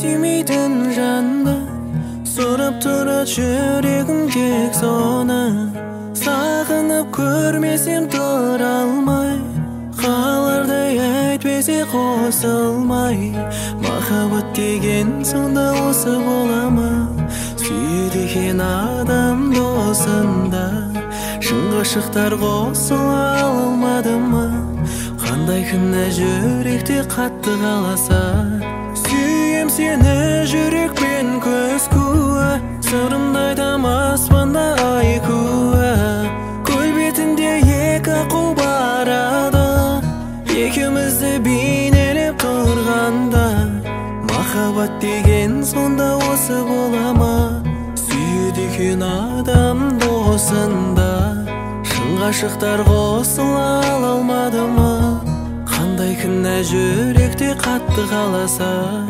сүймейтін жанды сұрап тұра жүрегім кек соны сағынып көрмесем тұра алмай қалардай әйтпесе қосылмай махаббат деген сонда осы бола ма сүйеді екен адам досында шын ғашықтар қосыла алмады ма қандай кінә жүректе қатты қаласа сүйем сені жүрекпен көз куә сырымды айтам аспанда ай куә көл бетінде екі аққу барады екеумізді бейнелеп тұрғанда махаббат деген сонда осы бола ма сүйеді екен адам досында шын ғашықтар қосыла алмады ма қандай кінә жүректе қатты қаласа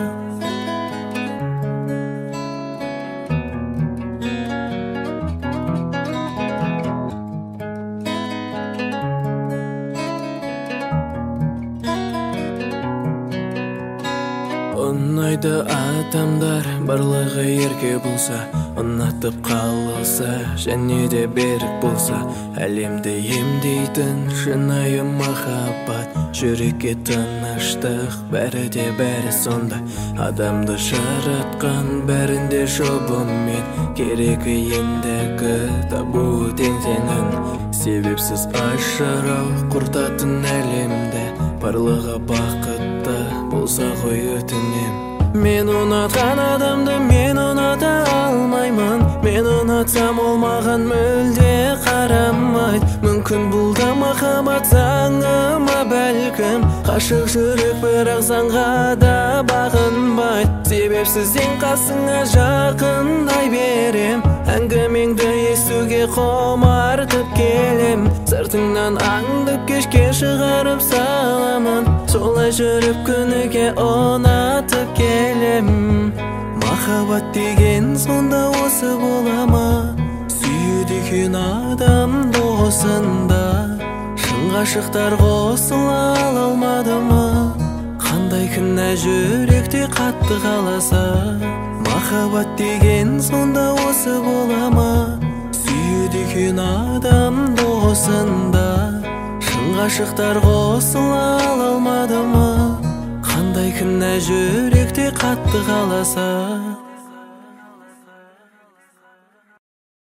ұнайды адамдар барлығы ерке болса ұнатып қалса және де берік болса әлемді емдейтін шынайы махаббат жүрекке тыныштық бәрі де бәрі сонда адамды жаратқан бәрінде жұбымен керегі ендігі табу тең теңін себепсіз ажырау құртатын әлемді барлығы бақытты болса ғой өтінем мен ұнатқан адамды мен ұната алмаймын мен ұнатсам ол маған мүлде қарамайды мүмкін бұл да махаббат заңы ма бәлкім ғашық жүрек бірақ заңға да бағынбайды себепсізден қасыңа жақындай берем әңгімеңді естуге құмартып келем сыртыңнан аңдып кешке шығарып саламын солай жүріп күніге ұнатып келем махаббат деген сонда осы бола ма сүйеді екен адам досында шын ғашықтар қосыла алмады ма қандай кінә жүректе қатты қаласа махаббат деген сонда осы бола ма сүйеді екен адам досында шын ғашықтар қосыла алмады ма қандай кінә жүректе қатты қаласа